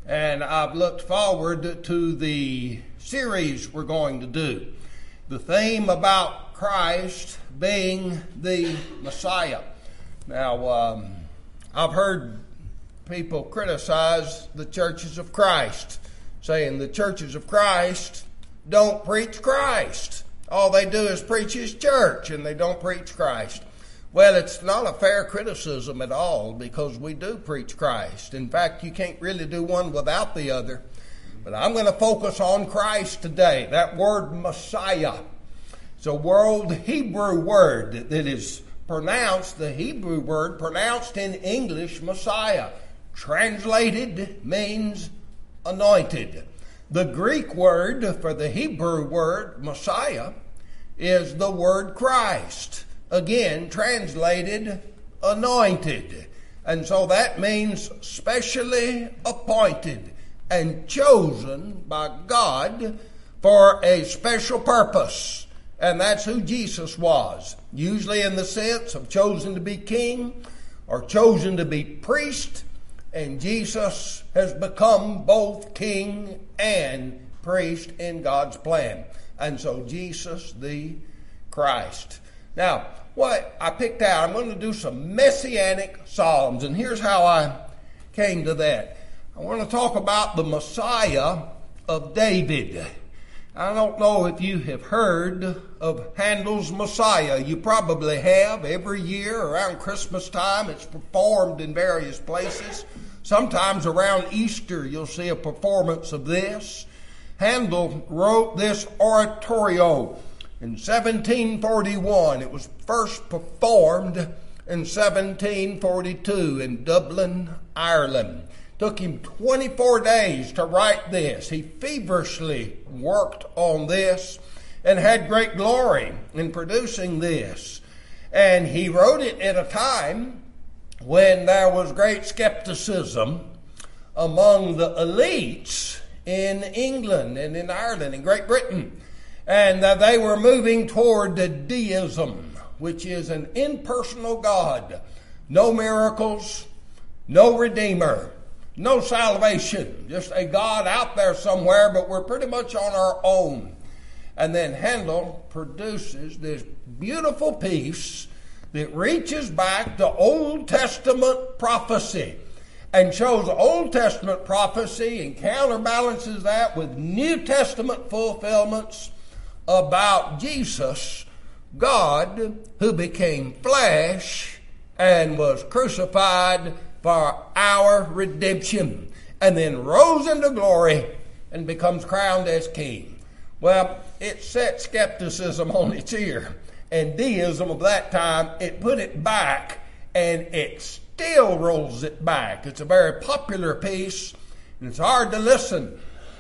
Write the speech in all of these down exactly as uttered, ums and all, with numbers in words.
and I've looked forward to the series we're going to do. The theme about Christ being the Messiah. Now, um, I've heard people criticize the churches of Christ, saying the churches of Christ don't preach Christ. All they do is preach His church, and they don't preach Christ. Well, it's not a fair criticism at all, because we do preach Christ. In fact, you can't really do one without the other. But I'm going to focus on Christ today. That word Messiah. It's a World Hebrew word that is pronounced, the Hebrew word pronounced in English, Messiah. Translated means anointed. The Greek word for the Hebrew word Messiah is the word Christ. Again, translated anointed. And so that means specially appointed and chosen by God for a special purpose. And that's who Jesus was. Usually in the sense of chosen to be king or chosen to be priest. And Jesus has become both king and priest in God's plan. And so Jesus the Christ. Now, what I picked out, I'm going to do some messianic psalms. And here's how I came to that. I want to talk about the Messiah of David. I don't know if you have heard of Handel's Messiah. You probably have. Every year around Christmas time, it's performed in various places. Sometimes around Easter, you'll see a performance of this. Handel wrote this oratorio in seventeen forty-one. It was first performed in seventeen forty-two in Dublin, Ireland. Took him twenty-four days to write this. He feverishly worked on this and had great glory in producing this. And he wrote it at a time when there was great skepticism among the elites in England and in Ireland and Great Britain. And uh, they were moving toward deism, which is an impersonal God. No miracles, no Redeemer, no salvation. Just a God out there somewhere, but we're pretty much on our own. And then Handel produces this beautiful piece that reaches back to Old Testament prophecy and shows Old Testament prophecy and counterbalances that with New Testament fulfillments about Jesus, God, who became flesh and was crucified for our redemption, and then rose into glory and becomes crowned as king. Well, it set skepticism on its ear. And deism of that time, it put it back, and it still rolls it back. It's a very popular piece, and it's hard to listen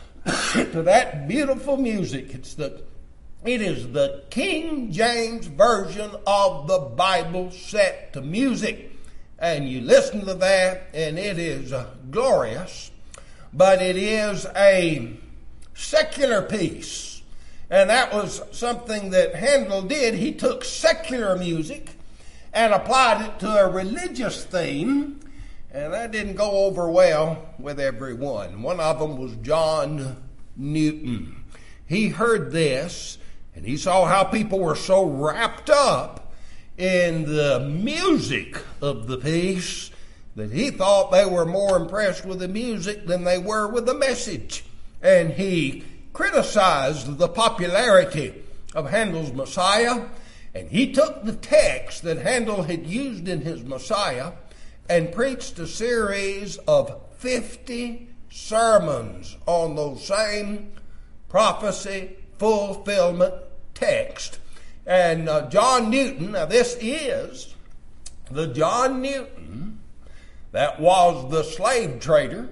to that beautiful music. It's the, it is the King James Version of the Bible set to music. And you listen to that, and it is uh, glorious, but it is a secular piece. And that was something that Handel did. He took secular music and applied it to a religious theme, and that didn't go over well with everyone. One of them was John Newton. He heard this, and he saw how people were so wrapped up in the music of the piece that he thought they were more impressed with the music than they were with the message. And he criticized the popularity of Handel's Messiah, and he took the text that Handel had used in his Messiah and preached a series of fifty sermons on those same prophecy fulfillment text. And uh, John Newton, now this is the John Newton that was the slave trader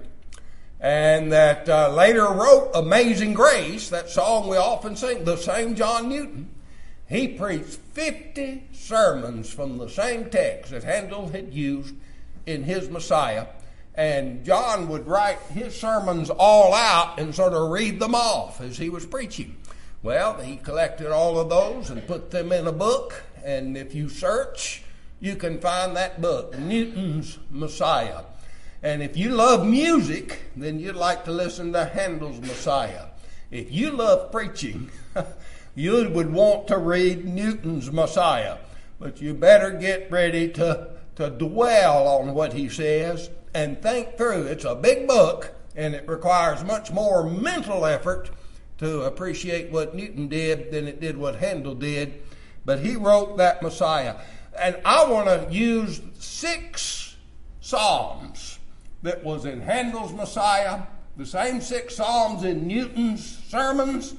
and that uh, later wrote Amazing Grace, that song we often sing. The same John Newton, he preached fifty sermons from the same text that Handel had used in his Messiah. And John would write his sermons all out and sort of read them off as he was preaching. Well, he collected all of those and put them in a book. And if you search, you can find that book, Newton's Messiah. And if you love music, then you'd like to listen to Handel's Messiah. If you love preaching, you would want to read Newton's Messiah. But you better get ready to, to dwell on what he says and think through. It's a big book, and it requires much more mental effort to appreciate what Newton did than it did what Handel did. But he wrote that Messiah. And I want to use six psalms that was in Handel's Messiah, the same six psalms in Newton's sermons,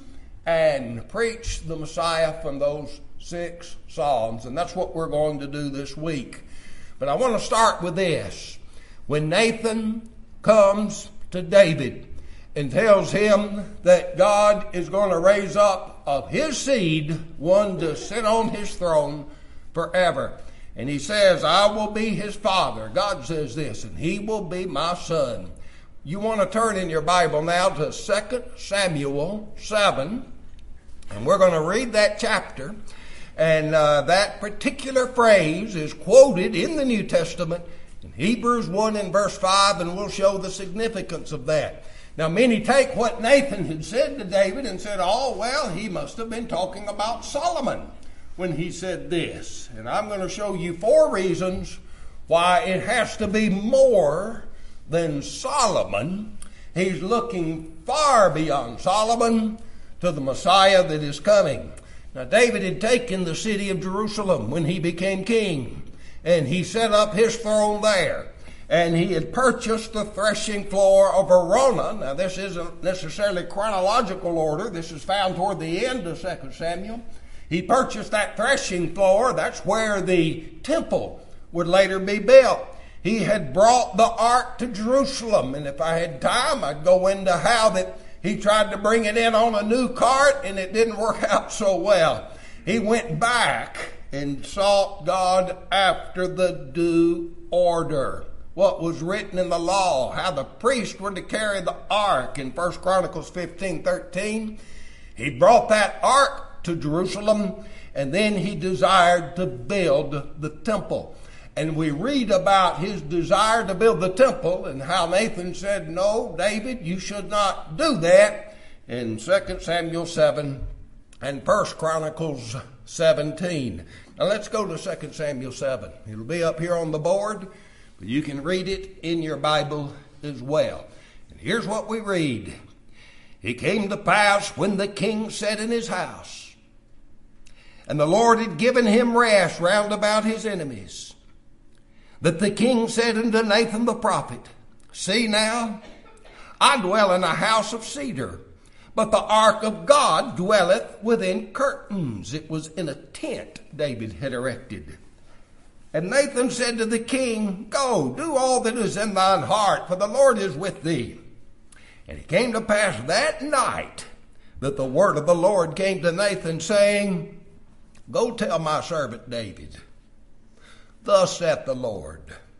and preach the Messiah from those six psalms. And that's what we're going to do this week. But I want to start with this. When Nathan comes to David and tells him that God is going to raise up of his seed one to sit on his throne forever. And he says, I will be his father. God says this, and he will be my son. You want to turn in your Bible now to Second Samuel seven, and we're going to read that chapter. And uh, that particular phrase is quoted in the New Testament in Hebrews one and verse five, and we'll show the significance of that. Now, many take what Nathan had said to David and said, oh, well, he must have been talking about Solomon when he said this. And I'm going to show you four reasons why it has to be more than Solomon. He's looking far beyond Solomon to the Messiah that is coming. Now, David had taken the city of Jerusalem when he became king, and he set up his throne there. And he had purchased the threshing floor of Araunah. Now, this isn't necessarily chronological order. This is found toward the end of Second Samuel. He purchased that threshing floor. That's where the temple would later be built. He had brought the ark to Jerusalem. And if I had time, I'd go into how that he tried to bring it in on a new cart, and it didn't work out so well. He went back and sought God after the due order. What was written in the law, how the priests were to carry the ark in First Chronicles fifteen thirteen. He brought that ark to Jerusalem, and then he desired to build the temple. And we read about his desire to build the temple and how Nathan said, no, David, you should not do that, in Second Samuel seven and First Chronicles seventeen. Now let's go to Second Samuel seven. It'll be up here on the board, but you can read it in your Bible as well. And here's what we read. It came to pass when the king sat in his house, and the Lord had given him rest round about his enemies, that the king said unto Nathan the prophet, see now, I dwell in a house of cedar, but the ark of God dwelleth within curtains. It was in a tent David had erected. And Nathan said to the king, go, do all that is in thine heart, for the Lord is with thee. And it came to pass that night that the word of the Lord came to Nathan, saying, go tell my servant David, thus saith the Lord,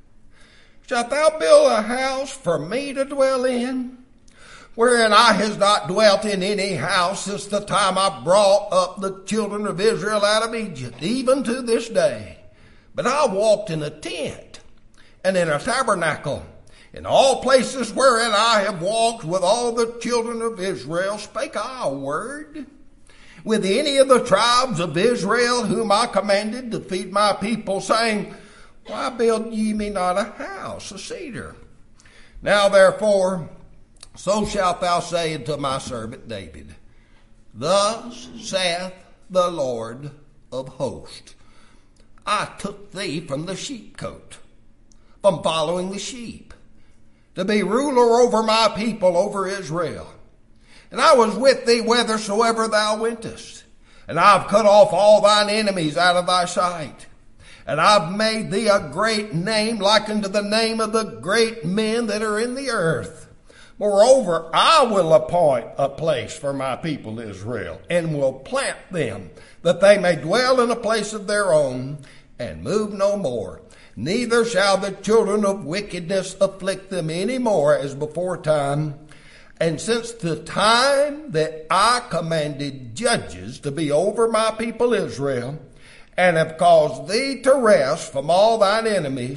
shalt thou build a house for me to dwell in, wherein I has not dwelt in any house since the time I brought up the children of Israel out of Egypt, even to this day. But I walked in a tent and in a tabernacle. In all places wherein I have walked with all the children of Israel, spake I a word. With any of the tribes of Israel whom I commanded to feed my people, saying, why build ye me not a house of cedar? Now therefore, so shalt thou say unto my servant David, thus saith the Lord of hosts, I took thee from the sheepcote, from following the sheep, to be ruler over my people, over Israel. And I was with thee whithersoever thou wentest. And I've cut off all thine enemies out of thy sight. And I've made thee a great name, like unto the name of the great men that are in the earth. Moreover, I will appoint a place for my people Israel, and will plant them, that they may dwell in a place of their own, and move no more. Neither shall the children of wickedness afflict them any more as before time. And since the time that I commanded judges to be over my people Israel, and have caused thee to rest from all thine enemies,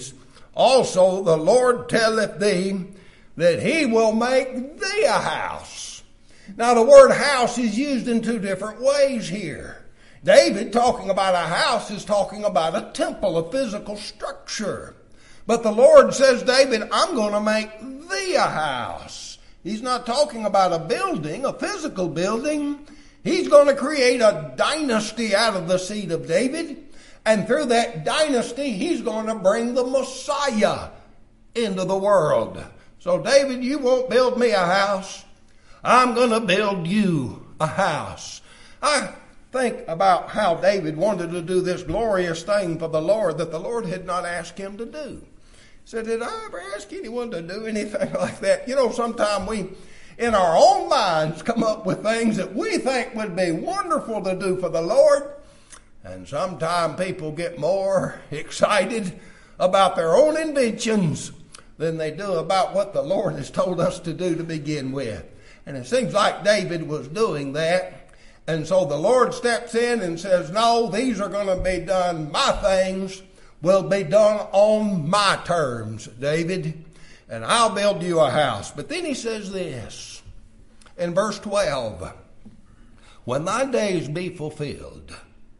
Also the Lord telleth thee that he will make thee a house. Now the word house is used in two different ways here. David, talking about a house, is talking about a temple, a physical structure. But the Lord says, David, I'm going to make thee a house. He's not talking about a building, a physical building. He's going to create a dynasty out of the seed of David. And through that dynasty, he's going to bring the Messiah into the world. So, David, you won't build me a house. I'm going to build you a house. I think about how David wanted to do this glorious thing for the Lord that the Lord had not asked him to do. He said, did I ever ask anyone to do anything like that? You know, sometimes we, in our own minds, come up with things that we think would be wonderful to do for the Lord. And sometimes people get more excited about their own inventions than they do about what the Lord has told us to do to begin with. And it seems like David was doing that. And so the Lord steps in and says, no, these are going to be done, my things will be done on my terms, David, and I'll build you a house. But then he says this in verse twelve, when thy days be fulfilled,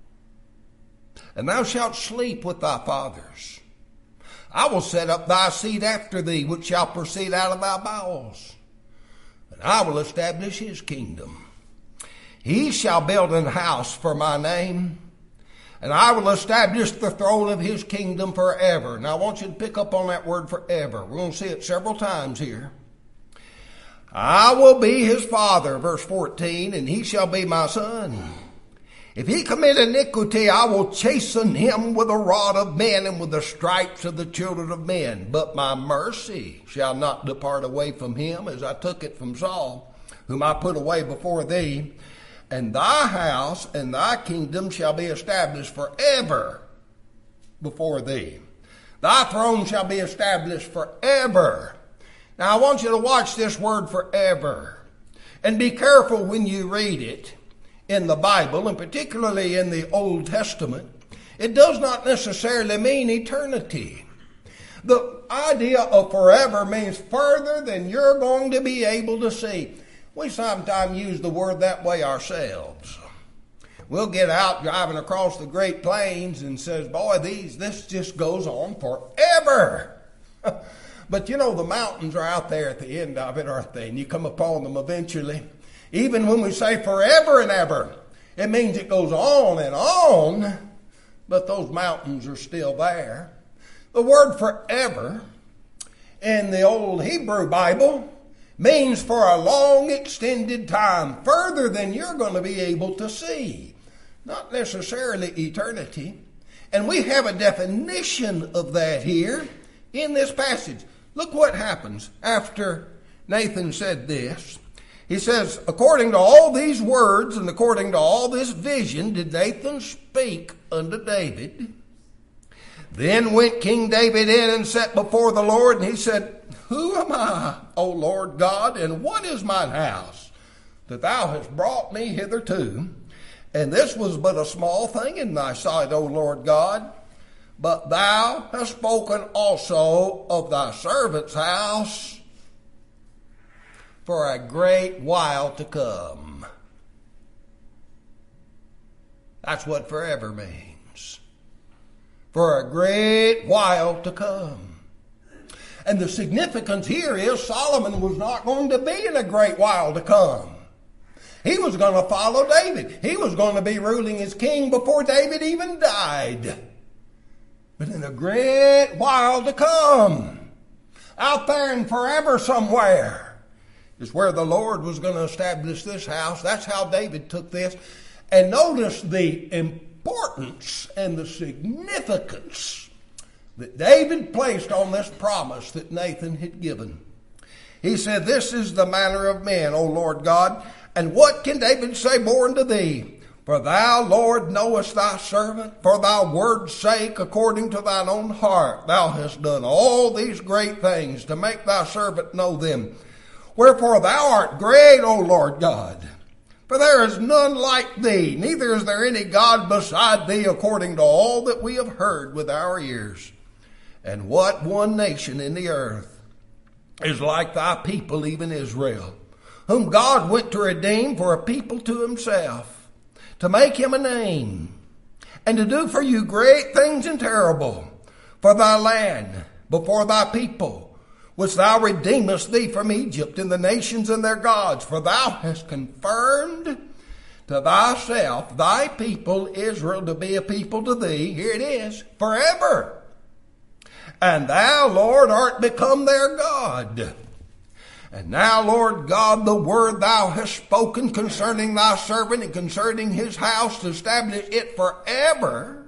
and thou shalt sleep with thy fathers, I will set up thy seed after thee, which shall proceed out of thy bowels, and I will establish his kingdom. He shall build an house for my name, and I will establish the throne of his kingdom forever. Now I want you to pick up on that word forever. We're going to see it several times here. I will be his father, verse fourteen, and he shall be my son. If he commit iniquity, I will chasten him with a rod of men and with the stripes of the children of men. But my mercy shall not depart away from him, as I took it from Saul, whom I put away before thee. And thy house and thy kingdom shall be established forever before thee. Thy throne shall be established forever. Now I want you to watch this word forever. And be careful when you read it in the Bible, and particularly in the Old Testament. It does not necessarily mean eternity. The idea of forever means further than you're going to be able to see. We sometimes use the word that way ourselves. We'll get out driving across the Great Plains and says, boy, these this just goes on forever. But you know, the mountains are out there at the end of it, aren't they? And you come upon them eventually. Even when we say forever and ever, it means it goes on and on, but those mountains are still there. The word forever in the old Hebrew Bible means for a long extended time, further than you're going to be able to see. Not necessarily eternity. And we have a definition of that here in this passage. Look what happens after Nathan said this. He says, according to all these words and according to all this vision did Nathan speak unto David. Then went King David in and sat before the Lord, and he said, who am I, O Lord God, and what is mine house, that thou hast brought me hitherto? And this was but a small thing in thy sight, O Lord God. But thou hast spoken also of thy servant's house for a great while to come. That's what forever means. For a great while to come. And the significance here is Solomon was not going to be in a great while to come. He was going to follow David. He was going to be ruling as king before David even died. But in a great while to come, out there in forever somewhere, is where the Lord was going to establish this house. That's how David took this. And notice the importance and the significance that David placed on this promise that Nathan had given. He said, this is the manner of men, O Lord God. And what can David say more unto thee? For thou, Lord, knowest thy servant, for thy word's sake, according to thine own heart, thou hast done all these great things to make thy servant know them. Wherefore thou art great, O Lord God. For there is none like thee, neither is there any God beside thee, according to all that we have heard with our ears. And what one nation in the earth is like thy people, even Israel, whom God went to redeem for a people to himself, to make him a name, and to do for you great things and terrible for thy land before thy people, which thou redeemest thee from Egypt and the nations and their gods. For thou hast confirmed to thyself thy people Israel to be a people to thee, here it is, forever. And thou, Lord, art become their God. And now, Lord God, the word thou hast spoken concerning thy servant and concerning his house, to establish it forever,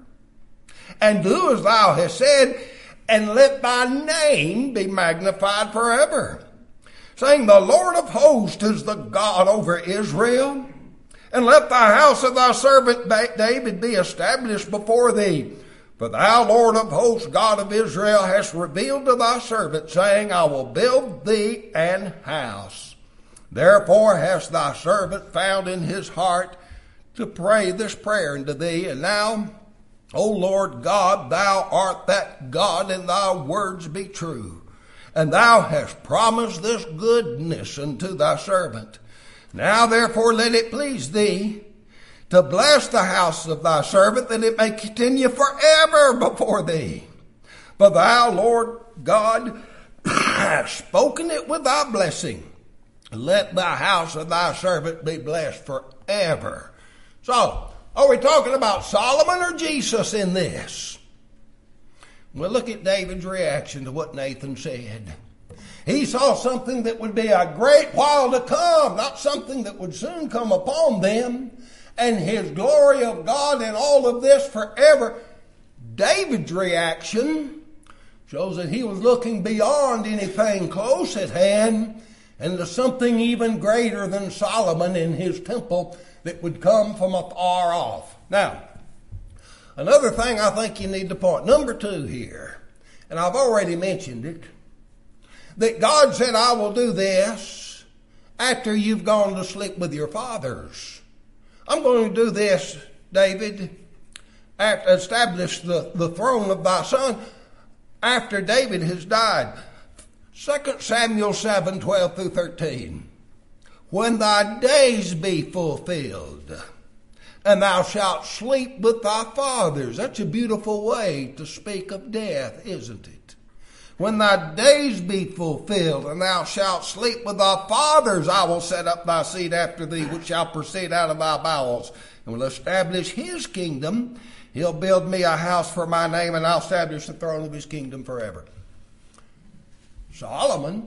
and do as thou hast said, and let thy name be magnified forever, saying, the Lord of hosts is the God over Israel. And let thy house of thy servant David be established before thee. For thou, Lord of hosts, God of Israel, hast revealed to thy servant, saying, I will build thee an house. Therefore hast thy servant found in his heart to pray this prayer unto thee. And now, O Lord God, thou art that God, and thy words be true. And thou hast promised this goodness unto thy servant. Now therefore let it please thee to bless the house of thy servant, that it may continue forever before thee. For thou, Lord God, hast spoken it with thy blessing. Let the house of thy servant be blessed forever. So, are we talking about Solomon or Jesus in this? Well, look at David's reaction to what Nathan said. He saw something that would be a great while to come, not something that would soon come upon them. And his glory of God in all of this forever. David's reaction shows that he was looking beyond anything close at hand and to something even greater than Solomon in his temple that would come from afar off. Now, another thing I think you need to point, number two here, and I've already mentioned it, that God said, I will do this after you've gone to sleep with your fathers. I'm going to do this, David, after, establish the, the throne of thy son after David has died. Second Samuel seven, twelve through thirteen. When thy days be fulfilled, and thou shalt sleep with thy fathers. That's a beautiful way to speak of death, isn't it? When thy days be fulfilled, and thou shalt sleep with thy fathers, I will set up thy seed after thee, which shall proceed out of thy bowels, and will establish his kingdom. He'll build me a house for my name, and I'll establish the throne of his kingdom forever. Solomon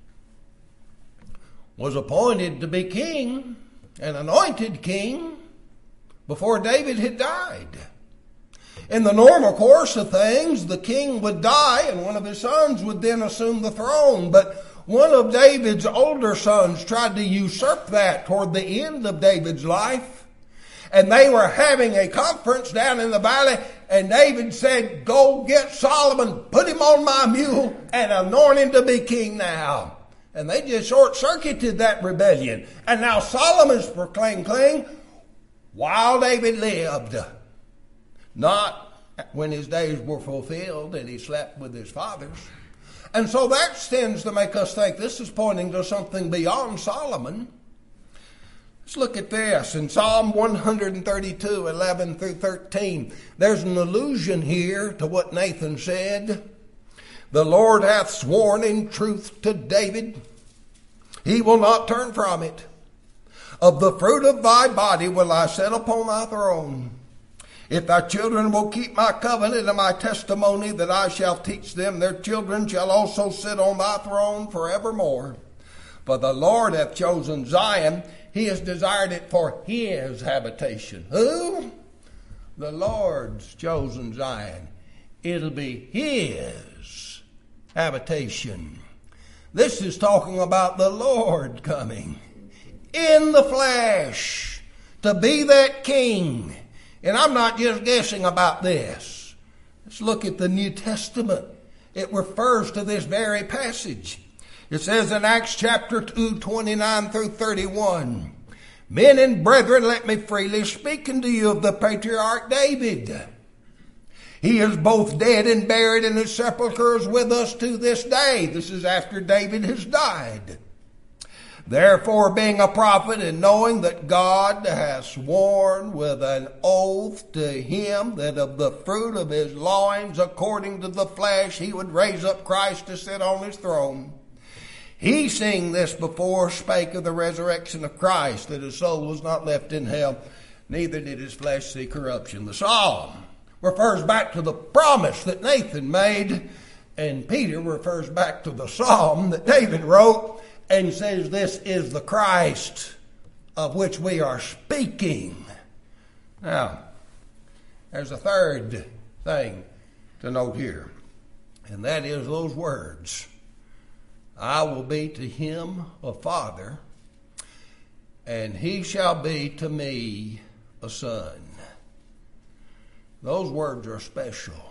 was appointed to be king, an anointed king, before David had died. In the normal course of things, the king would die and one of his sons would then assume the throne. But one of David's older sons tried to usurp that toward the end of David's life. And they were having a conference down in the valley, and David said, go get Solomon, put him on my mule, and anoint him to be king now. And they just short-circuited that rebellion. And now Solomon's proclaimed king while David lived. Not when his days were fulfilled and he slept with his fathers. And so that tends to make us think this is pointing to something beyond Solomon. Let's look at this in Psalm one thirty-two, eleven through thirteen. There's an allusion here to what Nathan said. The Lord hath sworn in truth to David. He will not turn from it. Of the fruit of thy body will I set upon thy throne. If thy children will keep my covenant and my testimony that I shall teach them, their children shall also sit on thy throne forevermore. For the Lord hath chosen Zion. He has desired it for his habitation. Who? The Lord's chosen Zion. It'll be his habitation. This is talking about the Lord coming in the flesh to be that king. And I'm not just guessing about this. Let's look at the New Testament. It refers to this very passage. It says in Acts chapter two, twenty-nine through thirty-one, men and brethren, let me freely speak unto you of the patriarch David. He is both dead and buried, and his sepulchre is with us to this day. This is after David has died. Therefore, being a prophet, and knowing that God has sworn with an oath to him that of the fruit of his loins, according to the flesh, he would raise up Christ to sit on his throne, he, seeing this before, spake of the resurrection of Christ, that his soul was not left in hell, neither did his flesh see corruption. The psalm refers back to the promise that Nathan made, and Peter refers back to the psalm that David wrote, and says this is the Christ of which we are speaking. Now, there's a third thing to note here, and that is those words. I will be to him a father, and he shall be to me a son. Those words are special.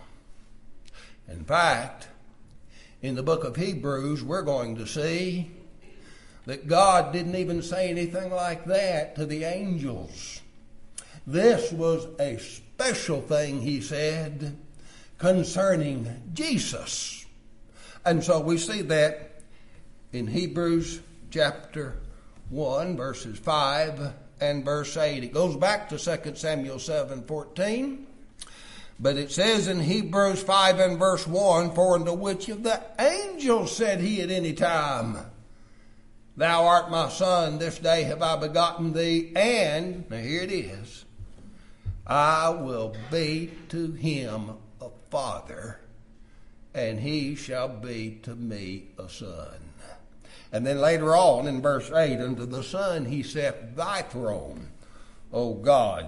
In fact, in the book of Hebrews, we're going to see that God didn't even say anything like that to the angels. This was a special thing, he said, concerning Jesus. And so we see that in Hebrews chapter one, verses five and verse eight. It goes back to Second Samuel seven fourteen. But it says in Hebrews five and verse one, for unto which of the angels said he at any time, Thou art my son, this day have I begotten thee, and, now here it is, I will be to him a father, and he shall be to me a son. And then later on in verse eight, unto the Son he saith, Thy throne, O God,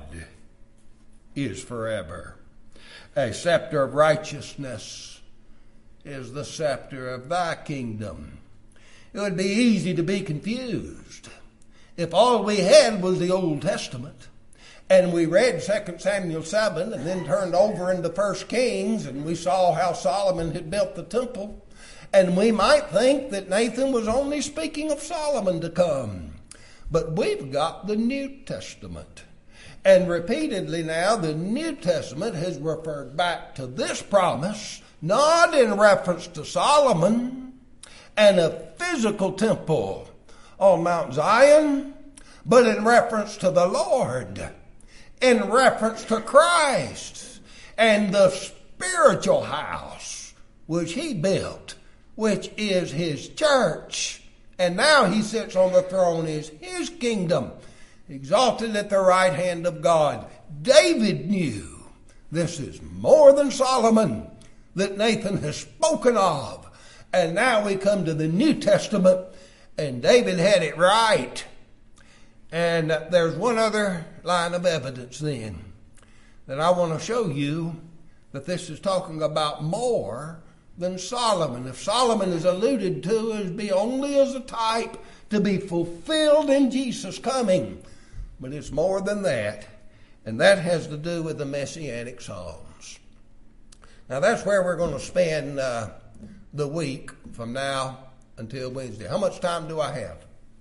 is forever. A scepter of righteousness is the scepter of thy kingdom. It would be easy to be confused if all we had was the Old Testament and we read Second Samuel seven and then turned over into First Kings and we saw how Solomon had built the temple, and we might think that Nathan was only speaking of Solomon to come. But we've got the New Testament. And repeatedly now, the New Testament has referred back to this promise, not in reference to Solomon and a physical temple on Mount Zion, but in reference to the Lord, in reference to Christ and the spiritual house which he built, which is his church. And now he sits on the throne as his kingdom, exalted at the right hand of God. David knew this is more than Solomon that Nathan has spoken of. And now we come to the New Testament, and David had it right. And there's one other line of evidence then that I want to show you that this is talking about more than Solomon. If Solomon is alluded to as be only as a type to be fulfilled in Jesus' coming, but it's more than that, and that has to do with the Messianic Psalms. Now that's where we're going to spend uh, the week from now until Wednesday. How much time do I have?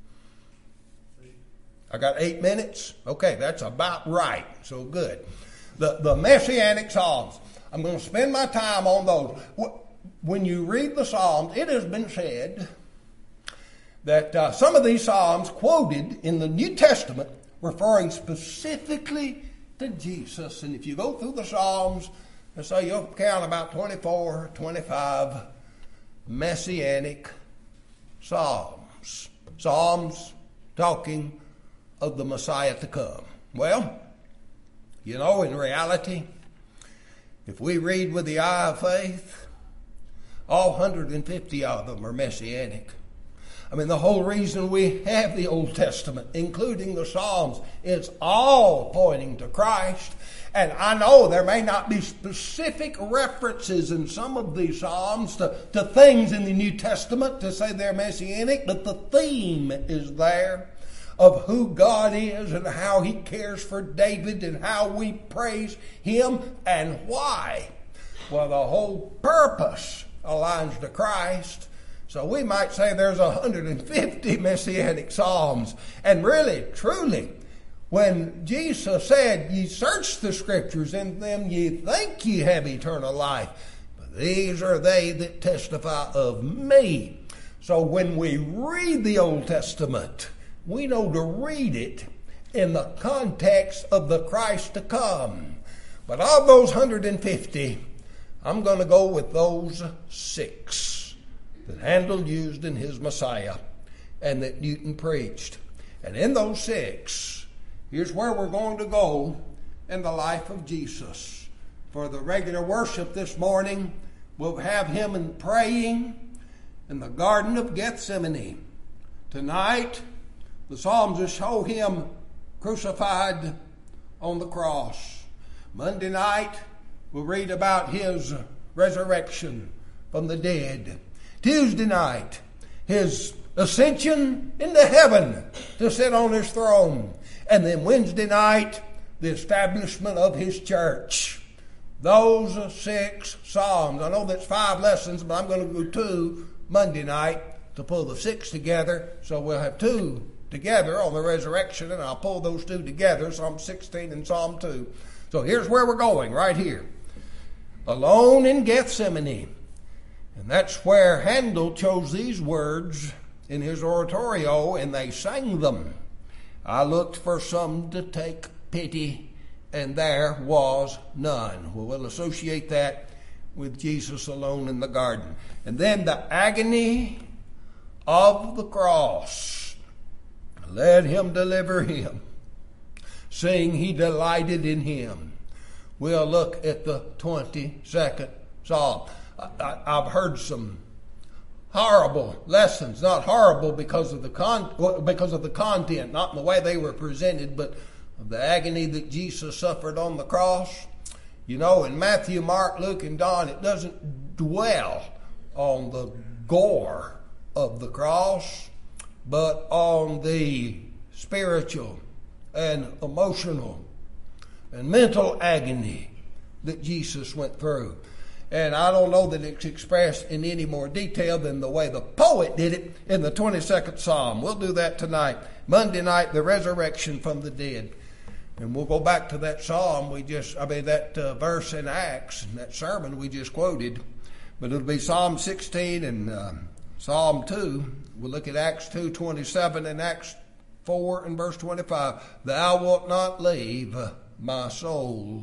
I got eight minutes? Okay, that's about right. So good. The, the Messianic Psalms. I'm going to spend my time on those. When you read the Psalms, it has been said that uh, some of these Psalms quoted in the New Testament referring specifically to Jesus. And if you go through the Psalms, let's say you'll count about twenty-four, twenty-five Messianic Psalms. Psalms talking of the Messiah to come. Well, you know, in reality, if we read with the eye of faith, all one hundred fifty of them are Messianic. I mean, the whole reason we have the Old Testament, including the Psalms, is all pointing to Christ. And I know there may not be specific references in some of these Psalms to, to things in the New Testament to say they're Messianic, but the theme is there of who God is and how he cares for David and how we praise him and why. Well, the whole purpose aligns to Christ. So we might say there's one hundred fifty Messianic Psalms. And really, truly, when Jesus said, ye search the Scriptures, in them ye think ye have eternal life, but these are they that testify of me. So when we read the Old Testament, we know to read it in the context of the Christ to come. But of those one hundred fifty, I'm going to go with those six that Handel used in his Messiah and that Newton preached. And in those six, here's where we're going to go in the life of Jesus. For the regular worship this morning, we'll have him in praying in the Garden of Gethsemane. Tonight, the Psalms will show him crucified on the cross. Monday night, we'll read about his resurrection from the dead. Tuesday night, his ascension into heaven to sit on his throne. And then Wednesday night, the establishment of his church. Those six Psalms. I know that's five lessons, but I'm going to do two Monday night to pull the six together. So we'll have two together on the resurrection, and I'll pull those two together, Psalm sixteen and Psalm two. So here's where we're going, right here. Alone in Gethsemane. And that's where Handel chose these words in his oratorio, and they sang them. I looked for some to take pity, and there was none. Well, we'll associate that with Jesus alone in the garden. And then the agony of the cross. Let him deliver him, saying he delighted in him. We'll look at the twenty-second Psalm. I, I, I've heard some horrible lessons, not horrible because of the con- because of the content, not in the way they were presented, but of the agony that Jesus suffered on the cross. You know, in Matthew, Mark, Luke, and John, it doesn't dwell on the gore of the cross, but on the spiritual and emotional and mental agony that Jesus went through. And I don't know that it's expressed in any more detail than the way the poet did it in the twenty-second Psalm. We'll do that tonight. Monday night, the resurrection from the dead. And we'll go back to that Psalm we just, I mean, that uh, verse in Acts, and that sermon we just quoted. But it'll be Psalm sixteen and uh, Psalm two. We'll look at Acts two twenty-seven and Acts four and verse twenty-five. Thou wilt not leave my soul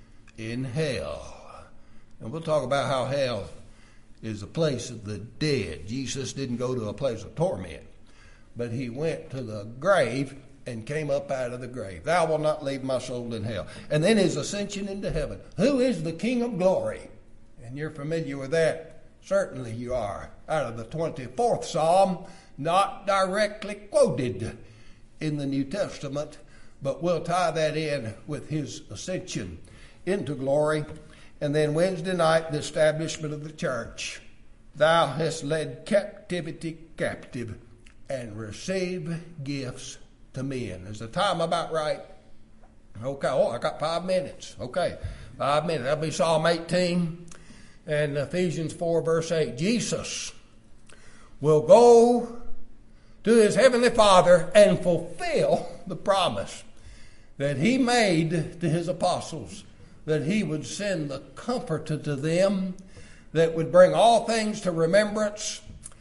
in hell. And we'll talk about how hell is a place of the dead. Jesus didn't go to a place of torment, but he went to the grave and came up out of the grave. Thou wilt not leave my soul in hell. And then his ascension into heaven. Who is the King of glory? And you're familiar with that. Certainly you are. Out of the twenty-fourth Psalm, not directly quoted in the New Testament, but we'll tie that in with his ascension into glory. And then Wednesday night, the establishment of the church. Thou hast led captivity captive and received gifts to men. Is the time about right? Okay. Oh, I got five minutes. Okay. Five minutes. That'll be Psalm eighteen and Ephesians four, verse eight. Jesus will go to his heavenly Father and fulfill the promise that he made to his apostles, that he would send the Comforter to them that would bring all things to remembrance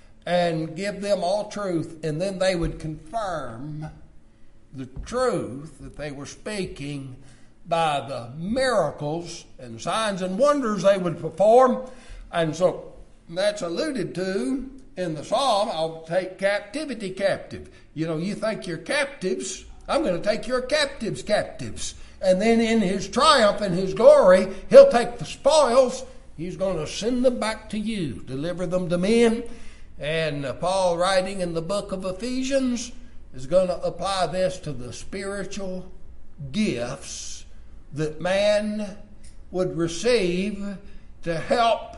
and give them all truth, and then they would confirm the truth that they were speaking by the miracles and signs and wonders they would perform. And so that's alluded to in the Psalm. I'll take captivity captive. You know, you think you're captives. I'm going to take your captives captives. And then in his triumph and his glory, he'll take the spoils. He's going to send them back to you, deliver them to men. And uh, Paul, writing in the book of Ephesians, is going to apply this to the spiritual gifts that man would receive to help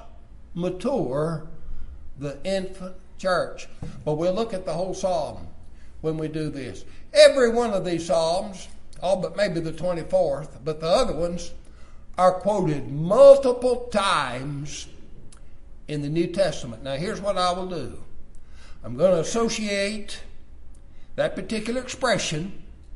mature the infant church. But we'll look at the whole psalm when we do this. Every one of these psalms, all but maybe the twenty-fourth, but the other ones are quoted multiple times in the New Testament. Now here's what I will do. I'm going to associate that particular expression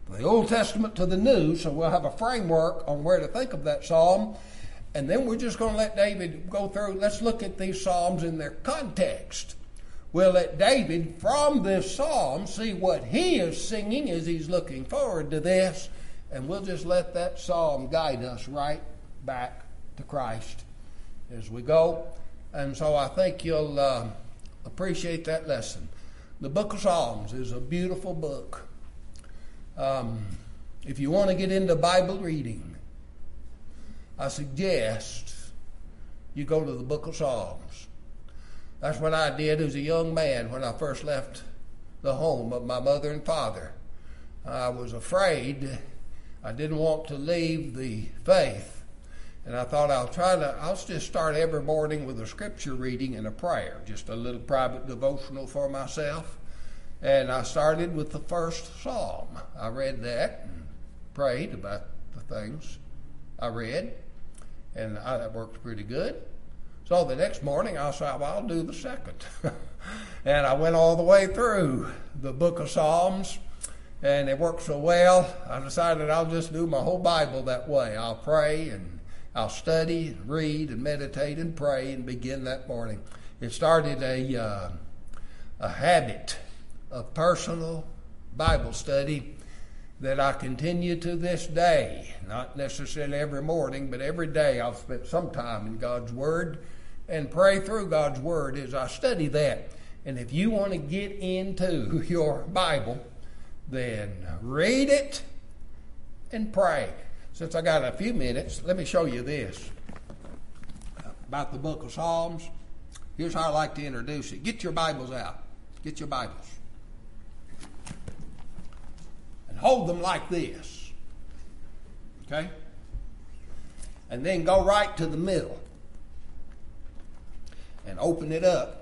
the Old Testament to the New, so we'll have a framework on where to think of that psalm. And then we're just going to let David go through. Let's look at these psalms in their context. We'll let David, from this psalm, see what he is singing as he's looking forward to this. And we'll just let that psalm guide us right back to Christ as we go. And so I think you'll uh, appreciate that lesson. The book of Psalms is a beautiful book. Um, if you want to get into Bible reading, I suggest you go to the book of Psalms. That's what I did as a young man when I first left the home of my mother and father. I was afraid. I didn't want to leave the faith. And I thought I'll try to, I'll just start every morning with a scripture reading and a prayer, just a little private devotional for myself. And I started with the first psalm. I read that and prayed about the things I read. And I, that worked pretty good. So the next morning I said, well, I'll do the second. And I went all the way through the book of Psalms. And it worked so well, I decided I'll just do my whole Bible that way. I'll pray and I'll study and read and meditate and pray and begin that morning. It started a, uh, a habit of personal Bible study that I continue to this day. Not necessarily every morning, but every day I'll spend some time in God's Word and pray through God's Word as I study that. And if you want to get into your Bible, then read it and pray. Since I got a few minutes, let me show you this about the book of Psalms. Here's how I like to introduce it. Get your Bibles out. Get your Bibles. And hold them like this. Okay? And then go right to the middle. And open it up.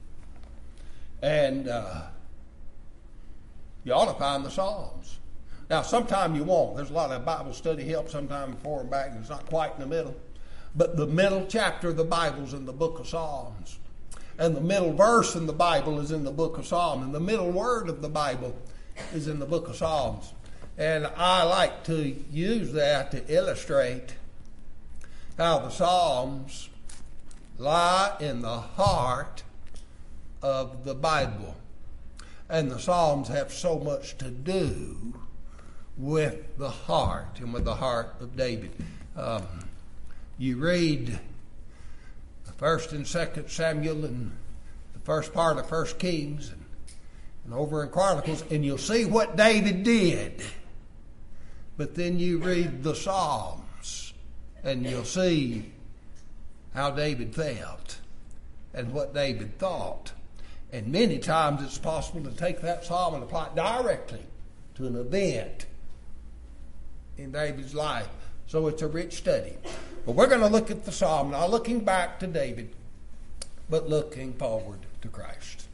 And uh, you ought to find the Psalms. Now, sometime you won't. There's a lot of Bible study help sometime forward and back, and it's not quite in the middle. But the middle chapter of the Bible is in the book of Psalms. And the middle verse in the Bible is in the book of Psalms. And the middle word of the Bible is in the book of Psalms. And I like to use that to illustrate how the Psalms lie in the heart of the Bible. And the Psalms have so much to do with the heart and with the heart of David. Um, you read the first and second Samuel and the first part of First Kings and, and over in Chronicles, and you'll see what David did. But then you read the Psalms and you'll see how David felt and what David thought. And many times it's possible to take that psalm and apply it directly to an event in David's life. So it's a rich study. But we're going to look at the psalm, not looking back to David, but looking forward to Christ.